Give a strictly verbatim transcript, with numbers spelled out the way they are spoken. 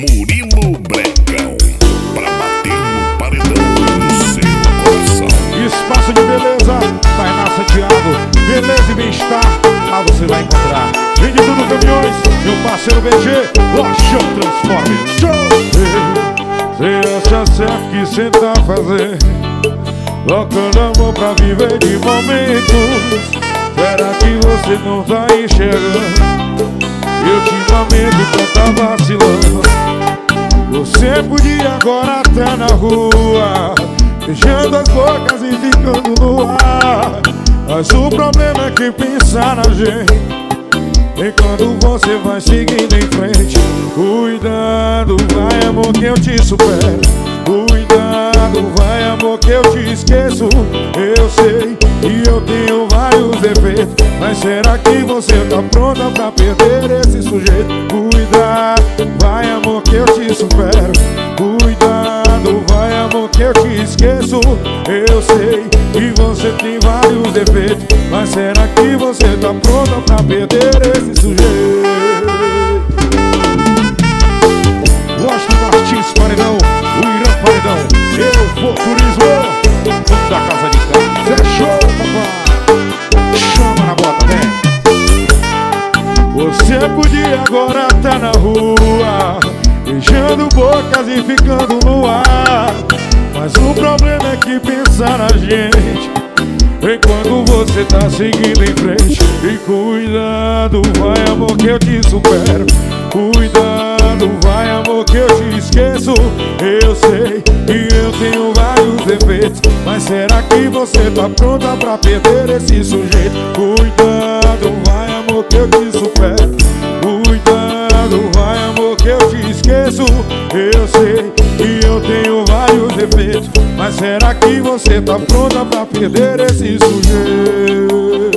Murilo Brandão, pra bater no paredão no seu coração. Espaço de beleza, Tainá Santiago, beleza e bem-estar, lá você vai encontrar. Vende tudo caminhões, meu parceiro B G, Lojão Transformers. Show! Cê acha certo que cê tá fazendo, colocando amor pra viver de momentos. Será que você não tá enxergando? Eu te lamento que eu tá vacilando. Você podia agora tá na rua, beijando as bocas e ficando no ar. Mas o problema é que pensar na gente, enquanto você vai seguindo em frente. Cuidado, vai amor que eu te supero. Cuidado, vai amor que eu te esqueço. Eu sei que eu tenho vários defeitos, mas será que você tá pronta pra perder esse sujeito? Cuidado, vai amor que eu te supero. Cuidado, vai amor que eu te esqueço. Eu sei que você tem vários defeitos, mas será que você tá pronta pra perder esse sujeito? Gosto Martins Paredão, o Irã Paredão, eu vou turismo, tudo da casa de casa. É show, papai, chama na bota, vem. Você podia agora tá na rua, beijando bocas e ficando no ar. Mas o problema é que pensar na gente, enquanto você tá seguindo em frente. E cuidado, vai amor que eu te supero. Cuidado, vai amor que eu te esqueço. Eu sei que eu tenho vários defeitos, mas será que você tá pronta pra perder esse sujeito? Cuidado, vai amor que eu te supero. Cuidado, vai amor que eu te esqueço. Eu sei que eu tenho vários defeitos, mas será que você tá pronta pra perder esse sujeito?